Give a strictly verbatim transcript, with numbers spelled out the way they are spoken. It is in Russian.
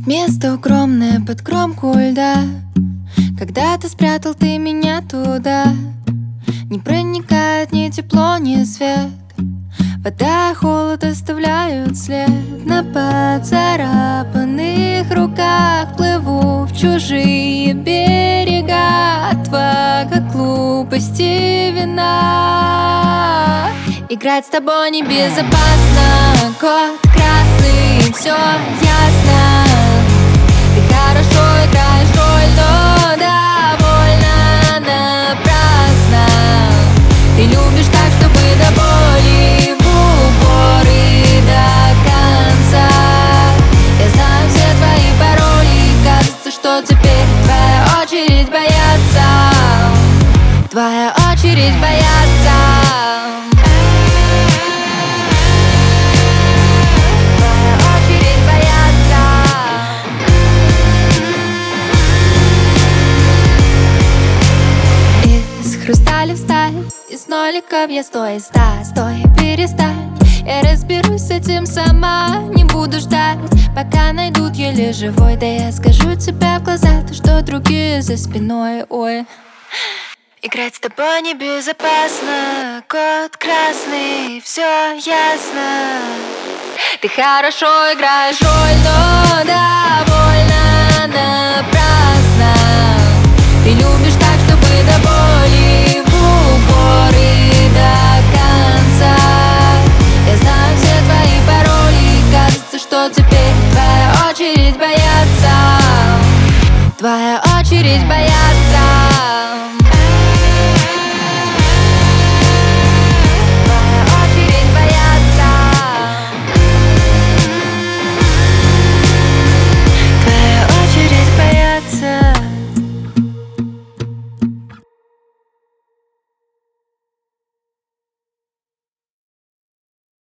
Место укромное под кромку льда. Когда-то спрятал ты меня туда. Не проникает ни тепло, ни свет. Вода и холод оставляют след. На поцарапанных руках плыву в чужие берега. Отвага, глупости, вина. Играть с тобой небезопасно. Кот красный, все ясно. Ты хорошо играешь роль, но довольно напрасно. Ты любишь так, чтобы до боли, в упор и до конца. Я знаю все твои пароли. Кажется, что теперь твоя очередь бояться. Твоя очередь бояться. Хрусталев сталь, из ноликов я сто и ста. Стой, перестань, я разберусь с этим сама. Не буду ждать, пока найдут еле живой. Да я скажу тебе в глаза то, что другие за спиной. Ой, играть с тобой небезопасно. Кот красный, все ясно. Ты хорошо играешь роль, но довольно напрасно. Ты любишь так, чтобы до боли, в упор и до конца. Я знаю все твои пароли. Кажется, что теперь твоя очередь бояться. Твоя очередь бояться.